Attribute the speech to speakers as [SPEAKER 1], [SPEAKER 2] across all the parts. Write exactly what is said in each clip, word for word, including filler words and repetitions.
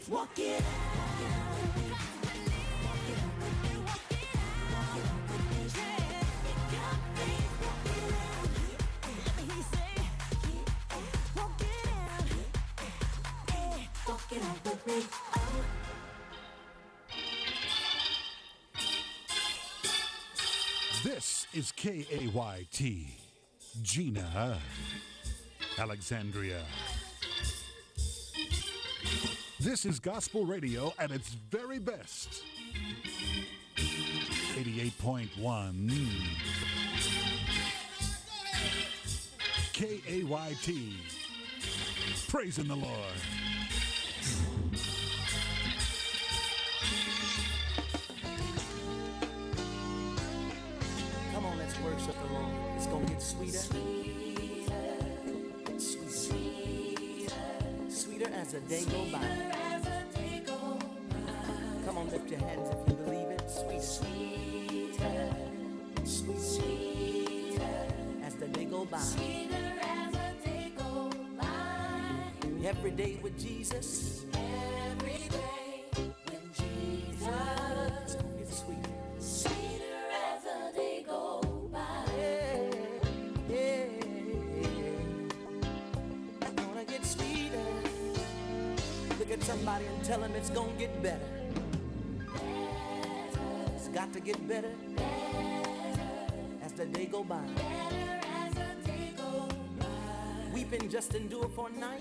[SPEAKER 1] Walk it out. Walk it out with me. Walk it out with me. Yeah. Got faith. Walk it out. Let me hear you say, walk it out. Hey, walk it out with me. Oh.
[SPEAKER 2] This is K A Y T, Gina, Alexandria. This is gospel radio at its very best. eighty-eight point one K A Y T, praising the Lord.
[SPEAKER 3] Come on, let's worship the Lord. It's gonna get sweeter,
[SPEAKER 1] Sweeter,
[SPEAKER 3] sweeter,
[SPEAKER 1] sweeter,
[SPEAKER 3] sweeter as the day go by.
[SPEAKER 1] as the day go by.
[SPEAKER 3] Come on, lift your hands if you believe it. Sweeter,
[SPEAKER 1] Sweeter,
[SPEAKER 3] sweet,
[SPEAKER 1] sweeter,
[SPEAKER 3] as the day go by.
[SPEAKER 1] sweeter as the day go by.
[SPEAKER 3] Every day with Jesus,
[SPEAKER 1] Every day with Jesus,
[SPEAKER 3] it's sweeter.
[SPEAKER 1] sweeter as the day go by.
[SPEAKER 3] Yeah, yeah, yeah. Gonna get sweeter. Look at somebody and tell them it's gonna get better. It's got to get better as the day go by.
[SPEAKER 1] Better as the day go by.
[SPEAKER 3] Weeping just endure for a night.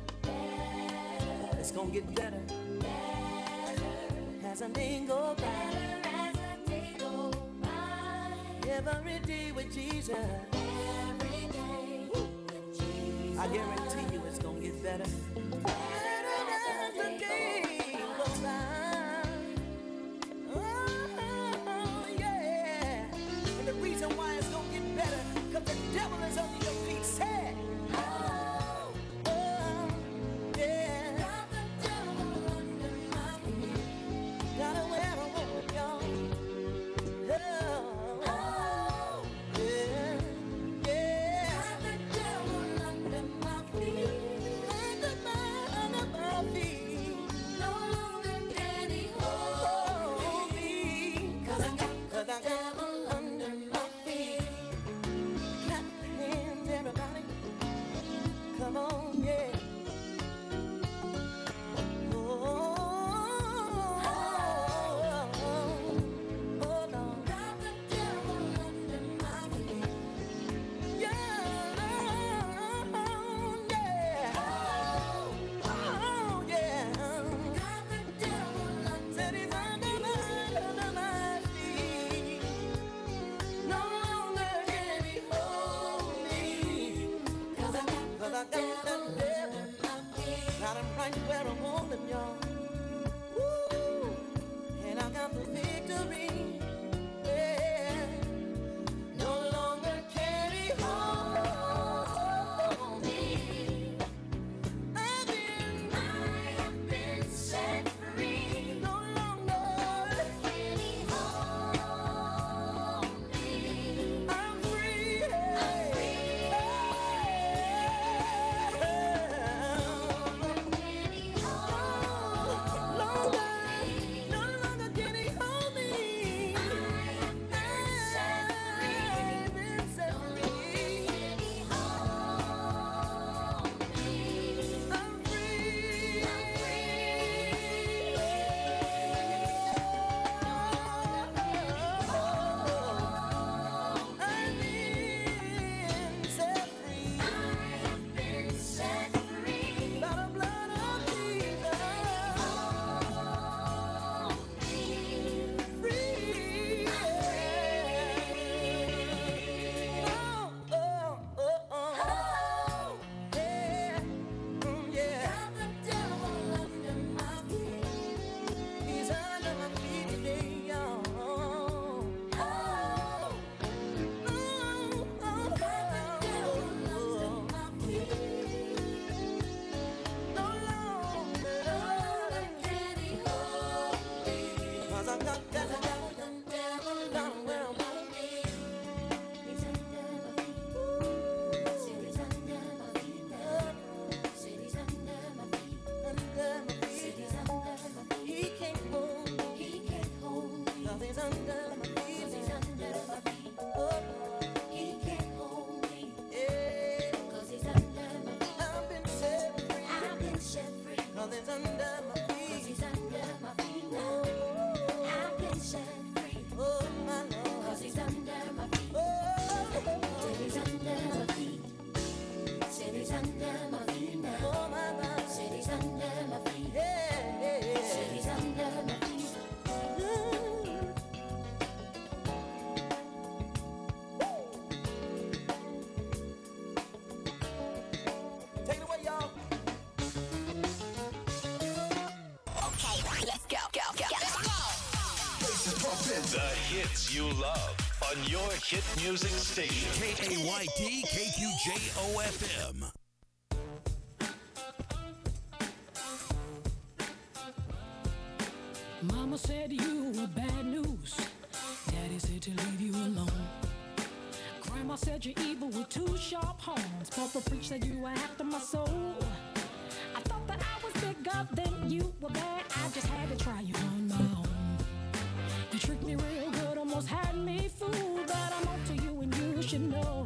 [SPEAKER 3] It's gonna get better as the day go by.
[SPEAKER 1] Better as the day go by.
[SPEAKER 3] Every day with Jesus,
[SPEAKER 1] Every day with Jesus.
[SPEAKER 3] I guarantee you it's gonna get better. Better as the day go by. Oh, yeah. And the reason why it's gonna get better, cause the devil is under your feet. Say,
[SPEAKER 1] Oh,
[SPEAKER 3] oh, yeah.
[SPEAKER 1] got the devil under my feet.
[SPEAKER 3] Gotta wear a robe, y'all. Oh,
[SPEAKER 1] Oh,
[SPEAKER 3] yeah, yeah.
[SPEAKER 1] got the devil under my feet.
[SPEAKER 3] Under my, under my feet.
[SPEAKER 1] No longer can he hold
[SPEAKER 3] Hold
[SPEAKER 1] me.
[SPEAKER 3] me.
[SPEAKER 1] 'Cause I got
[SPEAKER 3] Cause
[SPEAKER 1] the
[SPEAKER 3] I got
[SPEAKER 1] devil under my feet.
[SPEAKER 3] clap hands, everybody. Come on, yeah. Oh, oh, oh, Lord.
[SPEAKER 1] Got the devil under my feet.
[SPEAKER 3] Yeah, yeah.
[SPEAKER 1] Oh,
[SPEAKER 3] Oh, yeah.
[SPEAKER 1] got the devil under
[SPEAKER 3] Said he's under my, under my feet. No longer can he hold me.
[SPEAKER 1] 'Cause I got
[SPEAKER 3] Cause I
[SPEAKER 1] the
[SPEAKER 3] got
[SPEAKER 1] devil
[SPEAKER 3] the devil.
[SPEAKER 1] under my feet.
[SPEAKER 3] Got him right where I want him, y'all. Woo! And I got the victory. Yeah. No longer can he hold me. I've been,
[SPEAKER 1] I have been set free.
[SPEAKER 3] no longer.
[SPEAKER 1] Can he hold me?
[SPEAKER 3] I'm free.
[SPEAKER 1] I'm free.
[SPEAKER 3] Yeah.
[SPEAKER 1] Can he hold
[SPEAKER 4] The hits you love on your hit music station.
[SPEAKER 5] K A Y T K Q J O F M.
[SPEAKER 6] Mama said you were bad news. Daddy said to leave you alone. Grandma said you're evil with two sharp horns. Papa preached that you were after my soul. I thought that I was bigger than you were bad. I just had to try you on my own. You tricked me real good, almost had me fooled. But I'm on to you and you should know.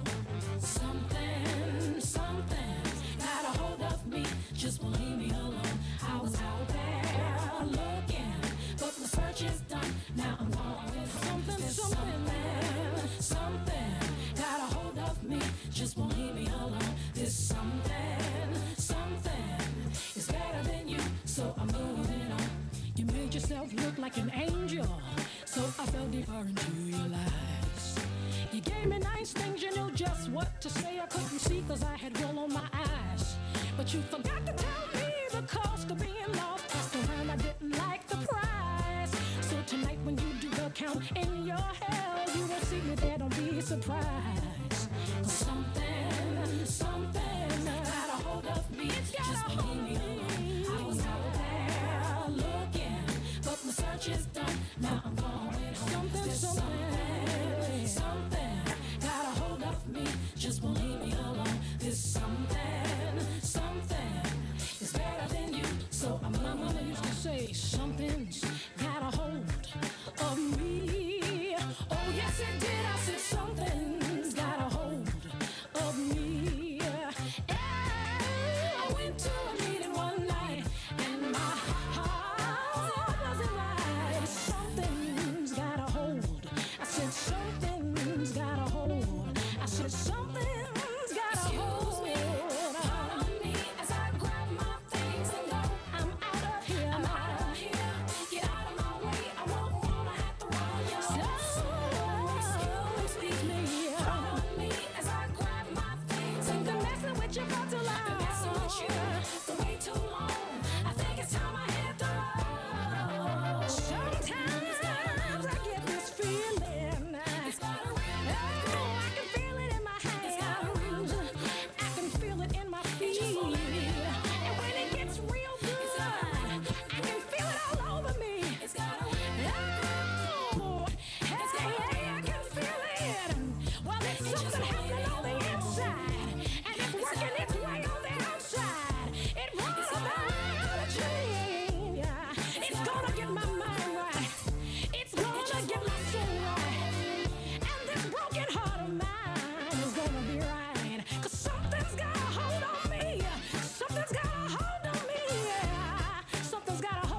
[SPEAKER 6] Something, something got a hold of me. Just won't leave me alone. I was out there looking, but my search is done. Now I'm going with something, something, something got a hold of me. Just won't leave me alone. There's something, something is better than you, so I'm moving on. You made yourself look like an angel, so I fell deeper into your lies. You gave me nice things, you knew just what to say. I couldn't see cause I had wool on my eyes. But you forgot to tell me the cost of being lost. Asked around, I didn't like the price. So tonight when you do the count in your hell, you won't see me there, don't be surprised. Cause something, something got a hold of me. It's got just a hold of me. I was out there looking, but my search is done. Now I'm going home. Something, something, something got a hold of me. Just won't leave me alone. There's something, something is better than you. So my mama used to say, something's got a hold of me. Oh yes it did. I said something's got a hold of me. Yeah. I went to a meeting one night and my heart wasn't right. Something's got a hold. I said something's got a hold. I said something's got a hold. Excuse me, pardon me as I grab my things and go. I'm out of here. I'm out of here. Get out of my way. I won't wanna have to run you. So, excuse me, pardon me as I grab my things and go. Been messing with you for too long. Been messing with you for way too long. I think it's time I hit the road. Sometimes I get this feeling. It's got a real oh, I can feel it in my hands. I can feel it in my feet. And when it gets real good, I can feel it all over me. It's got a real oh, hey, I can feel it. Well, there's something happening on the inside, and it's working its way on the outside. It wants to change. It's gonna get my mind right. It's gonna get my soul right. And this broken heart of mine is gonna be right. Cause something's got a hold on me. Something's got a hold on me. Something's got a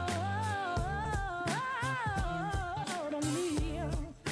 [SPEAKER 6] hold on me.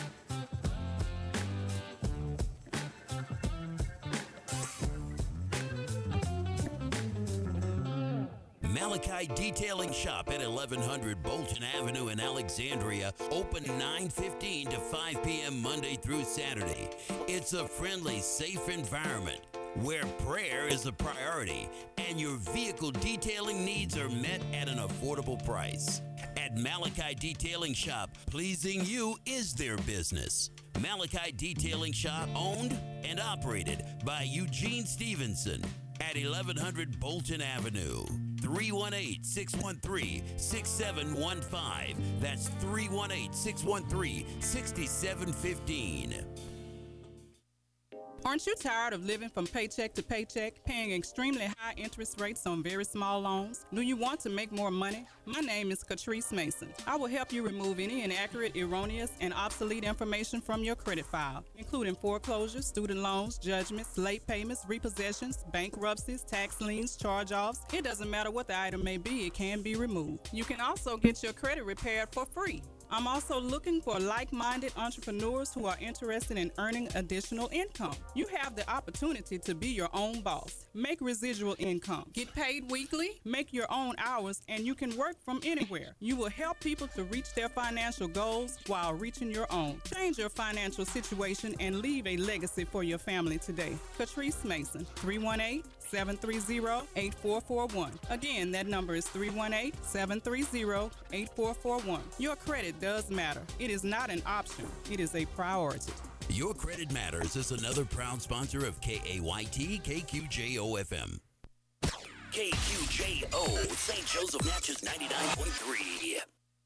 [SPEAKER 5] Malachi Detailing Shop at eleven hundred Bolton Avenue in Alexandria. Open nine fifteen to five p.m. Monday through Saturday. It's a friendly, safe environment where prayer is a priority and your vehicle detailing needs are met at an affordable price. At Malachi Detailing Shop, pleasing you is their business. Malachi Detailing Shop, owned and operated by Eugene Stevenson at eleven hundred Bolton Avenue. three one eight, six one three, six seven one five. That's three one eight, six one three, six seven one five.
[SPEAKER 7] Aren't you tired of living from paycheck to paycheck, paying extremely high interest rates on very small loans? Do you want to make more money? My name is Catrice Mason. I will help you remove any inaccurate, erroneous, and obsolete information from your credit file, including foreclosures, student loans, judgments, late payments, repossessions, bankruptcies, tax liens, charge-offs. It doesn't matter what the item may be, it can be removed. You can also get your credit repaired for free. I'm also looking for like-minded entrepreneurs who are interested in earning additional income. You have the opportunity to be your own boss. Make residual income. Get paid weekly, make your own hours, and you can work from anywhere. You will help people to reach their financial goals while reaching your own. Change your financial situation and leave a legacy for your family today. Catrice Mason, three one eight, seven three zero, eight four four one. Again, that number is three one eight, seven three zero, eight four four one. Your credit does matter. It is not an option. It is a priority.
[SPEAKER 5] Your Credit Matters is another proud sponsor of K A Y T K Q J O F M. K Q J O, Saint Joseph Natchez ninety-nine point three.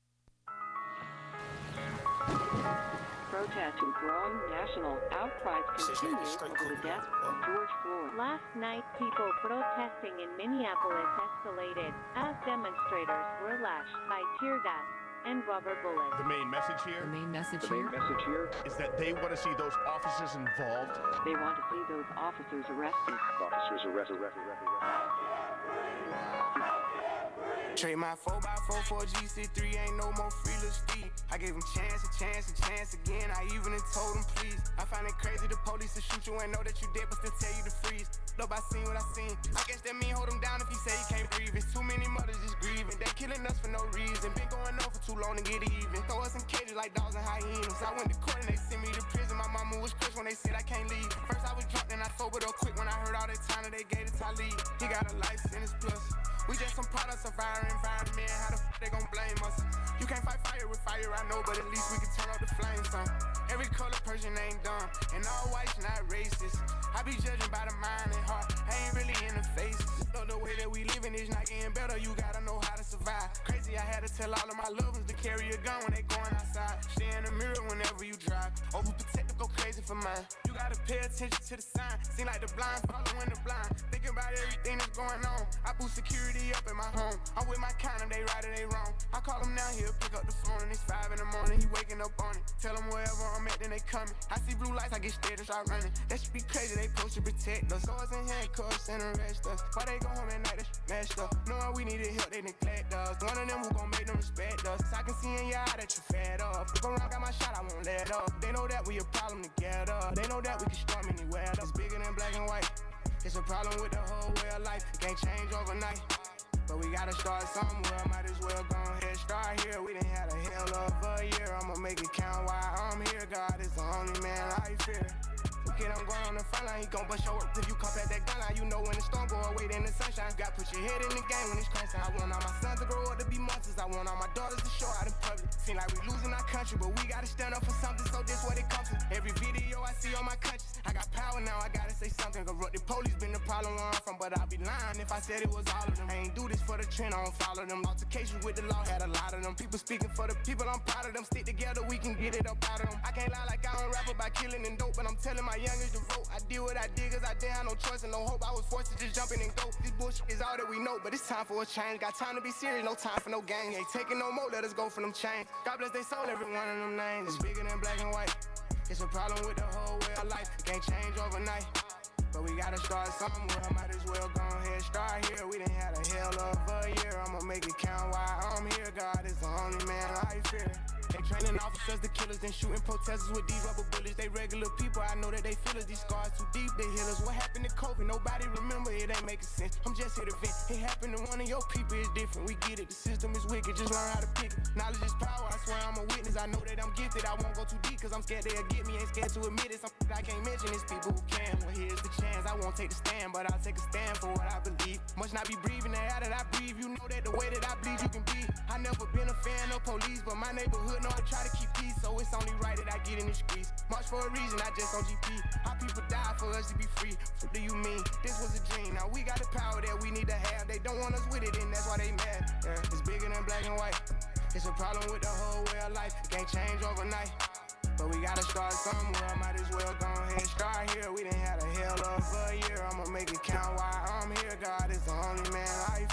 [SPEAKER 8] Protest and growing national outcries continue over the death of George Floyd.
[SPEAKER 9] Last night, people protesting in Minneapolis escalated as demonstrators were lashed by tear gas and rubber bullets.
[SPEAKER 10] The main message here,
[SPEAKER 8] The main message
[SPEAKER 10] the
[SPEAKER 8] here
[SPEAKER 10] main message here is that they want to see those officers involved.
[SPEAKER 8] they want to see those officers arrested.
[SPEAKER 10] Officers arrested, arrested, arrested,
[SPEAKER 11] Trade my four by four for a G C three, ain't no more free little speed. I gave him chance, a chance, a chance again. I even told him please. I find it crazy the police will shoot you and know that you dead, but still tell you to freeze. Look, I seen what I seen. I guess that mean hold him down if he say he can't breathe. It's too many mothers just grieving. They killing us for no reason. Been going on for too long to get even. Throw us in cages like dogs and hyenas. I went to court and they sent me to prison. My mama was crushed when they said I can't leave. First I was drunk, then I sobered up quick when I heard all that time that they gave to Talib. He got a life sentence plus. We just some products of our environment. How the f they gon' blame us? You can't fight fire with fire, I know, but at least we can turn up the flames on. Every color person ain't dumb, and all whites not racist. I be judging by the mind and heart, I ain't really in the faces. Know the way that we living is not getting better, you gotta know how to survive. Crazy, I had to tell all of my loved ones to carry a gun when they going outside. Stay in the mirror whenever you drive. Overprotective, go crazy for mine. You gotta pay attention to the sign. Seem like the blind following the blind. Thinking about everything that's going on. I boost security up in my home. I'm with my kind of, they right or they wrong. I call him now, he'll pick up the phone and it's five in the morning. He waking up on it. Tell him wherever I'm at, then they coming. I see blue lights, I get scared and start running. That should be crazy, they supposed to protect us. Swords and handcuffs and arrest us. Why they go home at night, that's messed up. Knowing we needed help, they neglect us. One of them who gon' make them respect us. I can see in your eye that you fed up. If around got my shot, I won't let up. They know that we a problem together. They know that we can storm anywhere. It's bigger than black and white. It's a problem with the whole way of life. It can't change overnight. But we gotta start somewhere, might as well go ahead, start here. We done had a hell of a year, I'ma make it count while I'm here. God is the only man I fear. Kid, I'm going on the front line, he gon' bust your work if you come past that gun line. You know when the storm go away, then the sunshine. Got put your head in the game when it's crunch time. I want all my sons to grow up to be monsters. I want all my daughters to show out in public. Seem like we losing our country, but we gotta stand up for something, so this what it comes to. Every video I see on my conscience, I got power now, I gotta say something. Corrupted police been the problem where I'm from, but I'd be lying if I said it was all of them. I ain't do this for the trend, I don't follow them. Altercations with the law, had a lot of them. People speaking for the people, I'm proud of them. Stick together, we can get it up out of them. I can't lie like I don't rap about killing and dope, but I'm telling my youngest to vote. I did what I did cause I didn't have no choice and no hope. I was forced to just jump in and go. This bullshit is all that we know, but it's time for a change. Got time to be serious, no time for no games. Ain't taking no more, let us go for them chains. God bless they soul, every one of them names. It's bigger than black and white. It's a problem with the whole way of life. It can't change overnight. But we gotta start somewhere, might as well go ahead, start here. We done had a hell of a year, I'ma make it count while I'm here. God is the only man I fear. They training officers, the killers, then shooting protesters with these rubber bullets. They regular people, I know that they feel us. These scars too deep, they heal us. What happened to COVID? Nobody remember, it ain't making sense. I'm just here to vent. It happened to one of your people, it's different. We get it, the system is wicked, just learn how to pick it. Knowledge is power, I swear I'm a witness. I know that I'm gifted, I won't go too deep, cause I'm scared they'll get me. Ain't scared to admit it, something I can't mention. It's people who can. Well, here's the chance, I won't take the stand, but I'll take a stand for what I believe. Must not be breathing the air that I breathe. You know that the way that I bleed, you can be. I never been a fan of police, but my neighborhood know I try to keep peace, so it's only right that I get in the streets. March for a reason, I just on G P. Our people die for us to be free. What do you mean? This was a dream. Now we got the power that we need to have. They don't want us with it, and that's why they mad. Yeah, it's bigger than black and white. It's a problem with the whole way of life. It can't change overnight. But we gotta start somewhere, might as well go ahead, start here. We done had a hell of a year, I'ma make it count while I'm here. God is the only man I